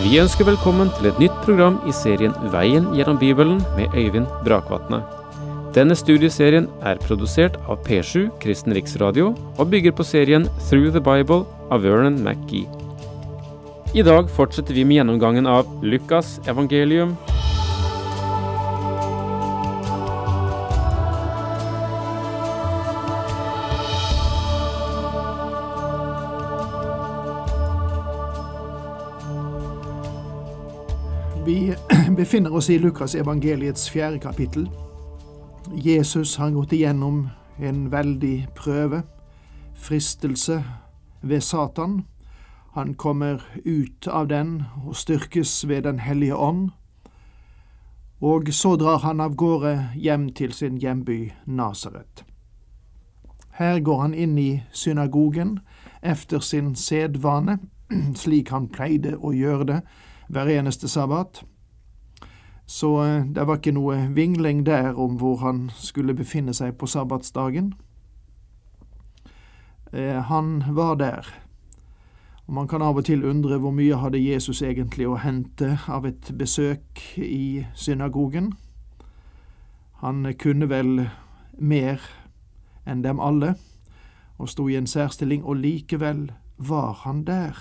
Vi ønsker velkommen til et nytt program i serien Veien gjennom Bibelen med Øyvind Brakvatne. Denne studieserien er produsert av P7 Kristen Riksradio og bygger på serien Through the Bible av Vernon McGee. I dag fortsetter vi med gjennomgangen av Lukas evangelium. Vi befinner oss i Lukas evangeliets 4. kapittel. Jesus har gått igjennom en veldig prøve, fristelse ved Satan. Han kommer ut av den og styrkes ved den hellige ånd. Og så drar han av gårde hjem til sin hjemby Nasaret. Her går han inn i synagogen efter sin sedvane, slik han pleide å gjøre det hver eneste sabbat. Så det var ikke noe vingling der om hvor han skulle befinne seg på sabbatsdagen. Han var der. Og man kan av og til undre hvor mye hadde Jesus egentlig å hente av et besøk i synagogen. Han kunne vel mer enn dem alle, og stod i en særstilling, og likevel var han der.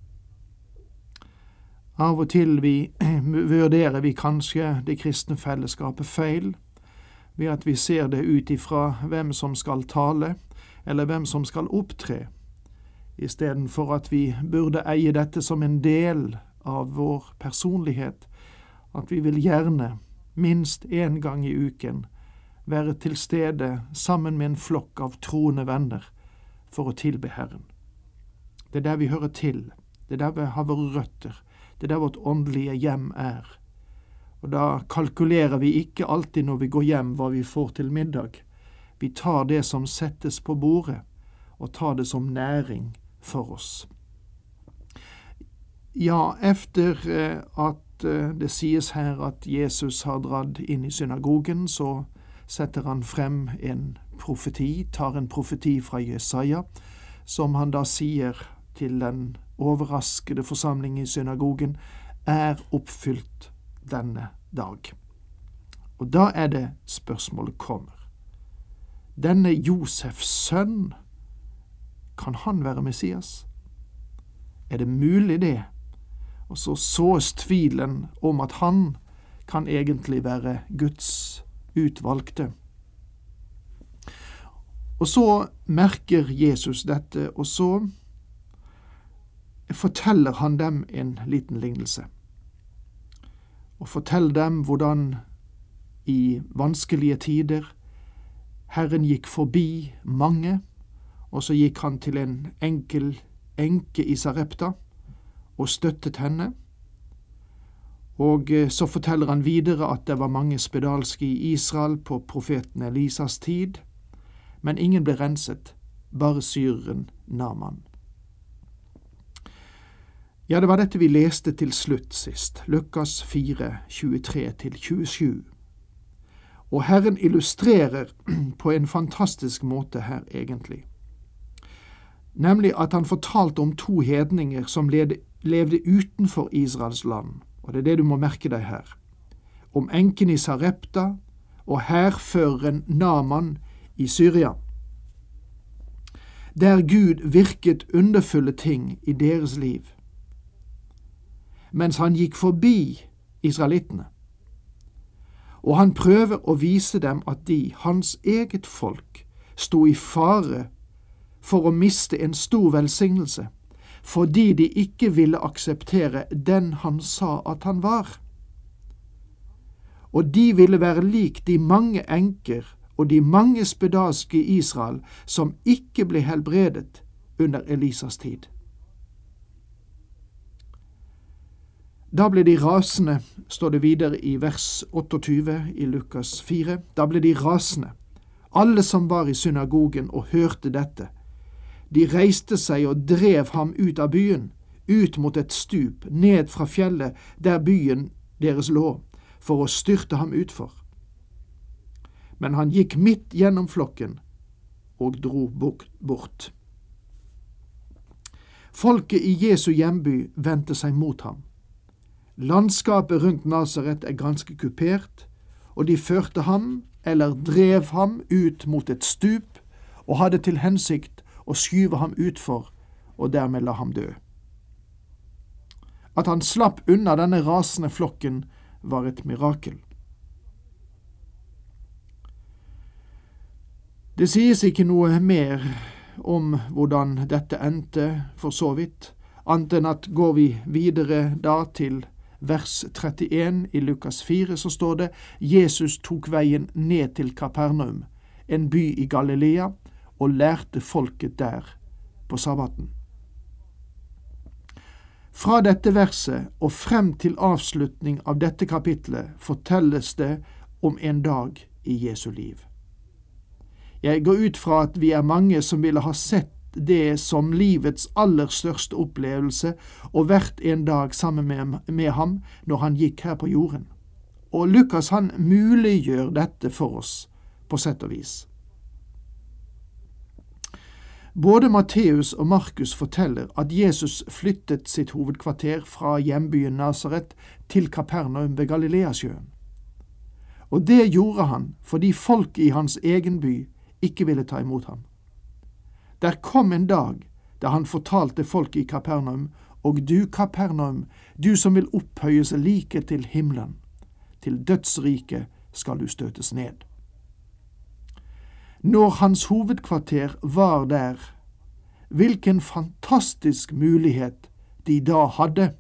Av og til vurderer vi kanskje det kristne fellesskapet feil, ved at vi ser det ut ifra hvem som skal tale, eller hvem som skal opptre, i stedet for at vi burde eie dette som en del av vår personlighet, at vi vil gjerne, minst en gang i uken, være til stede sammen med en flokk av troende venner for å tilbe Herren. Det er der vi hører til, det er der vi har våre røtter, det er der vårt åndelige hjem er. Og da kalkulerer vi ikke alltid når vi går hjem hva vi får til middag. Vi tar det som settes på bordet, og tar det som næring for oss. Ja, efter at det sies her at Jesus har dratt inn i synagogen, så setter han frem en profeti, tar en profeti fra Jesaja, som han da sier til den overraskede forsamling i synagogen, er oppfylt denne dag. Og da er det spørsmålet kommer. Denne Josefs sønn, kan han være Messias? Er det mulig det? Og så sås tvilen om at han kan egentlig være Guds utvalgte. Og så merker Jesus dette, og så forteller han dem en liten lignelse. Og forteller dem hvordan i vanskelige tider Herren gikk forbi mange, og så gikk han til en enkel enke i Sarepta og støttet henne. Og så forteller han videre at det var mange spedalske i Israel på profeten Elisas tid, men ingen ble renset, bare syreren Naaman. Ja, det var dette vi leste til slutt sist, Lukas 4, 23-27. Og Herren illustrerer på en fantastisk måte her egentlig. Nemlig at han fortalte om to hedninger som levde utenfor Israels land. Og det er det du må merke deg her. Om enken i Sarepta og hærføreren Naaman i Syria. Der Gud virket underfulle ting i deres liv, mens han gikk forbi israelittene. Og han prøver å vise dem at de, hans eget folk, sto i fare for å miste en stor velsignelse, fordi de ikke ville akseptere den han sa at han var. Og de ville være lik de mange enker og de mange spedalske i Israel som ikke ble helbredet under Elisas tid. Da ble de rasende, står det videre i vers 28 i Lukas 4, da ble de rasende, alle som var i synagogen og hørte dette. De reiste seg og drev ham ut av byen, ut mot et stup, ned fra fjellet der byen deres lå, for å styrte ham utfor. Men han gikk midt gjennom flokken og dro bort. Folket i Jesu hjemby vendte seg mot ham. Landskapet rundt Nasaret ganske kupert, og de førte ham, eller drev ham, ut mot et stup, og hadde til hensikt å skyve ham utfor, og dermed la ham dø. At han slapp unna denne rasende flokken, var et mirakel. Det sies ikke noe mer om hvordan dette endte for så vidt, annet enn at går vi videre da til vers 31 i Lukas 4, så står det: Jesus tok veien ned til Kapernaum, en by i Galilea, og lærte folket der på sabbaten. Fra dette verset og frem til avslutning av dette kapitlet fortelles det om en dag i Jesu liv. Jeg går ut fra at vi mange som ville ha sett det som livets aller største opplevelse og vært en dag sammen med ham når han gikk her på jorden. Og Lukas han muliggjør dette for oss på sett og vis. Både Matteus og Markus forteller at Jesus flyttet sitt hovedkvarter fra hjembyen Nasaret til Kapernaum ved Galileasjøen. Og det gjorde han fordi folk i hans egen by ikke ville ta imot ham. Der kom en dag da han fortalte folk i Kapernaum: og du, Kapernaum, du som vil opphøye seg like til himmelen, til dødsriket skal du støtes ned. Når hans hovedkvarter var der, hvilken fantastisk mulighet de da hadde.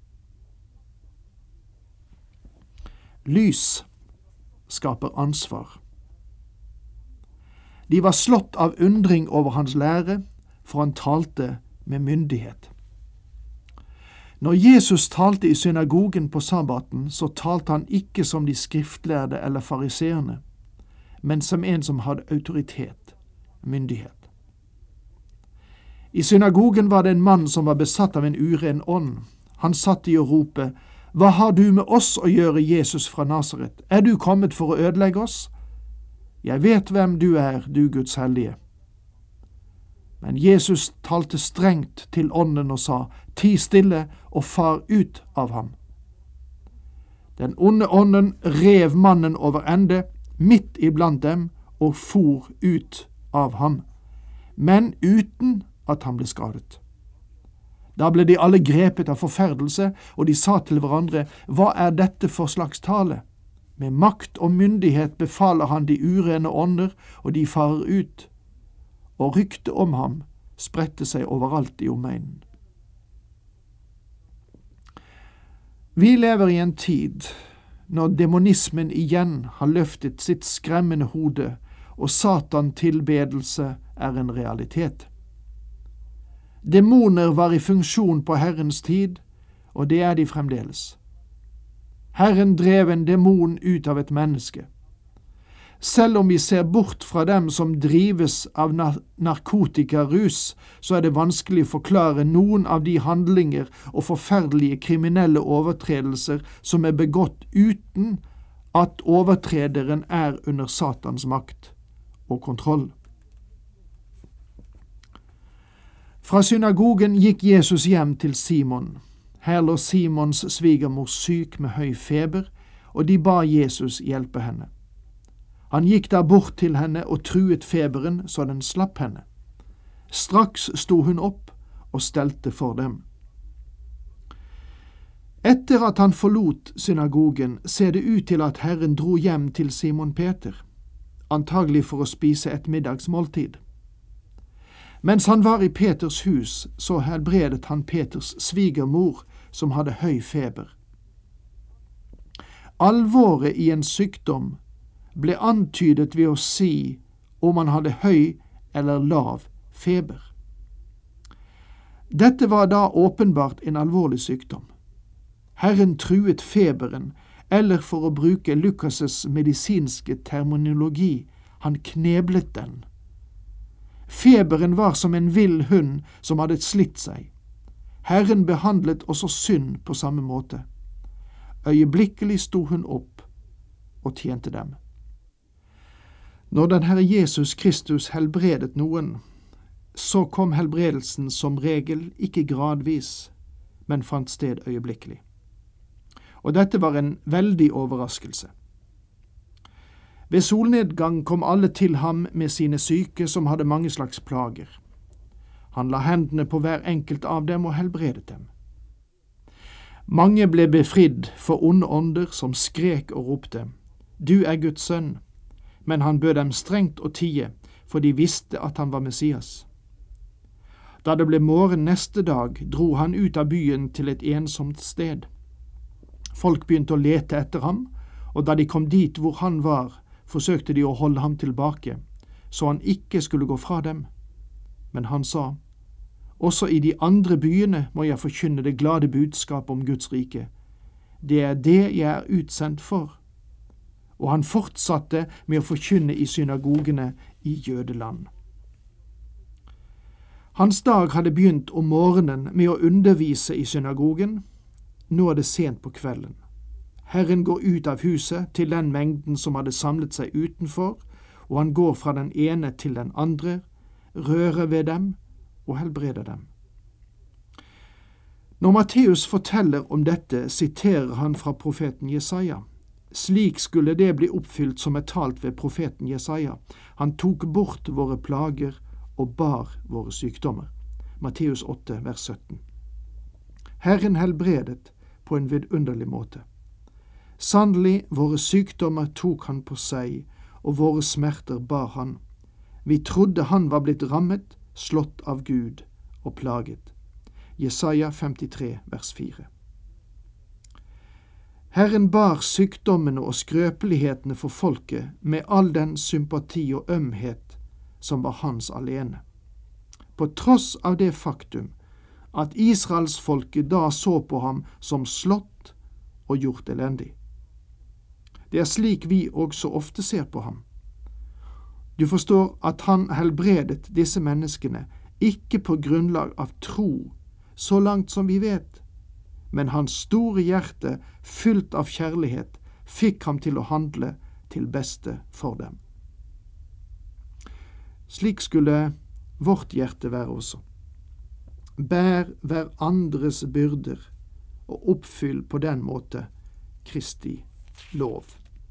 Lys skaper ansvar. De var slått av undring over hans lære, for han talte med myndighet. Når Jesus talte i synagogen på sabbaten, så talte han ikke som de skriftlærde eller fariseerne, men som en som hadde autoritet, myndighet. I synagogen var det en mann som var besatt av en uren ånd. Han satt i å rope: «Hva har du med oss å gjøre, Jesus fra Nasaret? Er du kommet for å ødelegge oss? Jeg vet hvem du er, du Guds hellige.» Men Jesus talte strengt til ånden og sa: «Ti stille og far ut av ham.» Den onde ånden rev mannen over ende, midt iblant dem, og for ut av ham, men uten at han ble skadet. Da ble de alle grepet av forferdelse, og de sa til hverandre: «Hva er dette for slags tale? Med makt og myndighet befaler han de urene ånder, og de farer ut.» Og ryktet om ham spredte seg overalt i omegnen. Vi lever i en tid når demonismen igjen har løftet sitt skremmende hode, og Satan-tilbedelse er en realitet. Demoner var i funksjon på Herrens tid, og det er de fremdeles. Herren drev en demon ut av et menneske. Selv om vi ser bort fra dem som drives av narkotikarus, så er det vanskelig å forklare noen av de handlinger og forferdelige kriminelle overtredelser som er begått uten at overtrederen er under Satans makt og kontroll. Fra synagogen gikk Jesus hjem til Simon. Her lå Simons svigermor syk med høy feber, og de ba Jesus hjelpe henne. Han gikk da bort til henne og truet feberen så den slapp henne. Straks sto hun opp og stelte for dem. Etter at han forlot synagogen, ser det ut til at Herren dro hjem til Simon Peter, antagelig for å spise et middagsmåltid. Mens han var i Peters hus, så helbredet han Peters svigermor, som hadde høy feber. Alvoret i en sykdom ble antydet ved å si om han hadde høy eller lav feber. Dette var da åpenbart en alvorlig sykdom. Herren truet feberen, eller for å bruke Lukas' medisinske terminologi, han kneblet den. Feberen var som en vill hund som hadde slitt seg. Herren behandlet også synd på samme måte. Øyeblikkelig sto hun opp og tjente dem. Når den Herre Jesus Kristus helbredet noen, så kom helbredelsen som regel ikke gradvis, men fant sted øyeblikkelig. og dette var en veldig overraskelse. Ved solnedgang kom alle til ham med sine syke som hadde mange slags plager. Han la hendene på hver enkelt av dem og helbredet dem. Mange ble befridd for onde ånder som skrek og ropte, «Du er Guds sønn», men han bød dem strengt å tie, for de visste at han var Messias. Da det ble morgen neste dag, dro han ut av byen til et ensomt sted. Folk begynte å lete etter ham, og da de kom dit hvor han var, forsøkte de å holde ham tilbake, så han ikke skulle gå fra dem. Men han sa, «Også i de andre byene må jeg forkynne det glade budskap om Guds rike. Det er det jeg er utsendt for.» Og han fortsatte med å forkynne i synagogene i Jødeland. Hans dag hadde begynt om morgenen med å undervise i synagogen. Nå er det sent på kvelden. Herren går ut av huset til den mengden som hadde samlet seg utenfor, og han går fra den ene til den andre, rører ved dem og helbreder dem. Når Matteus forteller om dette, siterer han fra profeten Jesaja. Slik skulle det bli oppfylt som er talt ved profeten Jesaja. Han tok bort våre plager og bar våre sykdommer. Matteus 8, vers 17. Herren helbredet på en vidunderlig måte. Sannelig, våre sykdommer tok han på seg, og våre smerter bar han. Vi trodde han var blitt rammet, slått av Gud og plaget. Jesaja 53, vers 4. Herren bar sykdommene og skrøpelighetene for folket med all den sympati og ømhet som var hans alene. På tross av det faktum at Israelsfolket da så på ham som slått og gjort elendig. Det er slik vi også ofte ser på ham. Du forstår at han helbredet disse menneskene ikke på grunnlag av tro, så langt som vi vet, men hans store hjerte, fylt av kjærlighet, fikk ham til å handle til beste for dem. Slik skulle vårt hjerte være også. Bær hverandres byrder og oppfyll på den måte Kristi lov.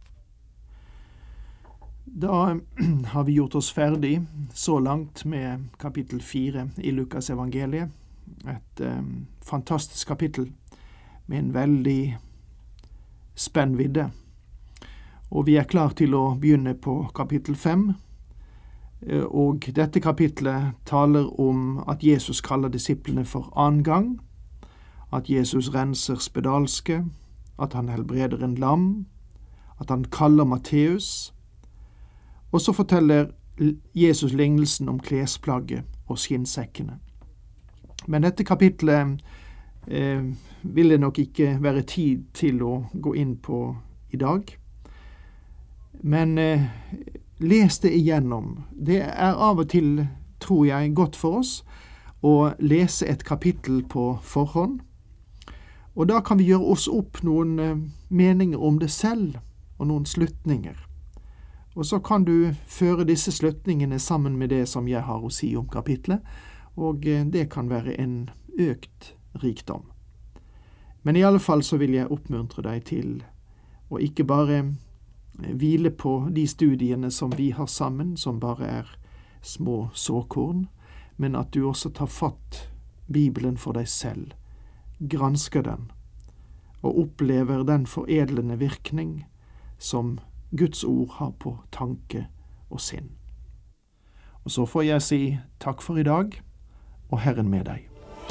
Da har vi gjort oss ferdig så langt med kapittel 4 i Lukas evangeliet. Et fantastisk kapittel med en veldig spennvidde. Og vi er klar til å begynne på kapittel 5. Og dette kapitlet taler om at Jesus kaller disiplene for annen gang, at Jesus renser spedalske, at han helbreder en lam, at han kaller Matteus, og så forteller Jesus lignelsen om klesplagget og skinnsekkene. Men dette kapitlet vil det nok ikke være tid til å gå inn på i dag. Men les det igjennom. Det er av og til, tror jeg, godt for oss å lese et kapittel på forhånd. Og da kan vi gjøre oss opp noen meninger om det selv, og noen slutninger. Og så kan du føre disse slutningene sammen med det som jeg har å si om kapitlet, og det kan være en økt rikdom. Men i alle fall så vil jeg oppmuntre deg til å ikke bare hvile på de studiene som vi har sammen, som bare er små såkorn, men at du også tar fatt Bibelen for deg selv, gransker den, og opplever den foredlende virkning som Guds ord har på tanke og sinn. Og så får jeg si takk for i dag, og Herren med deg.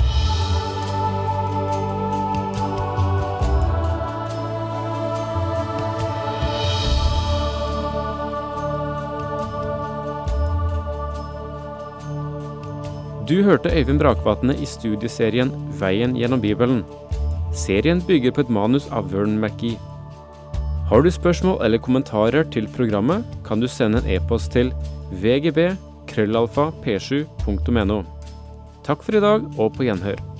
Du hørte Øyvind Brakvatne i studieserien Veien gjennom Bibelen. Serien bygger på et manus av Vern McGee. Har du spørsmål eller kommentarer til programmet, kan du sende en e-post til vgb@p7.no. Takk for i dag, og på gjenhør.